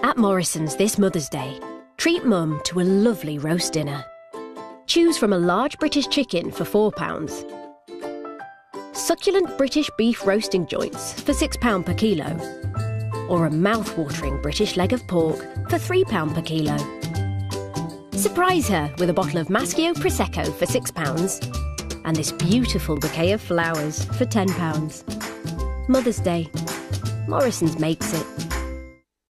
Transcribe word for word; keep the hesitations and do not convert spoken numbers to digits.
At Morrison's this Mother's Day, treat Mum to a lovely roast dinner. Choose from a large British chicken for four pounds, succulent British beef roasting joints for six pounds per kilo, or a mouth-watering British leg of pork for three pounds per kilo. Surprise her with a bottle of Maschio Prosecco for six pounds and this beautiful bouquet of flowers for ten pounds. Mother's Day. Morrison's makes it.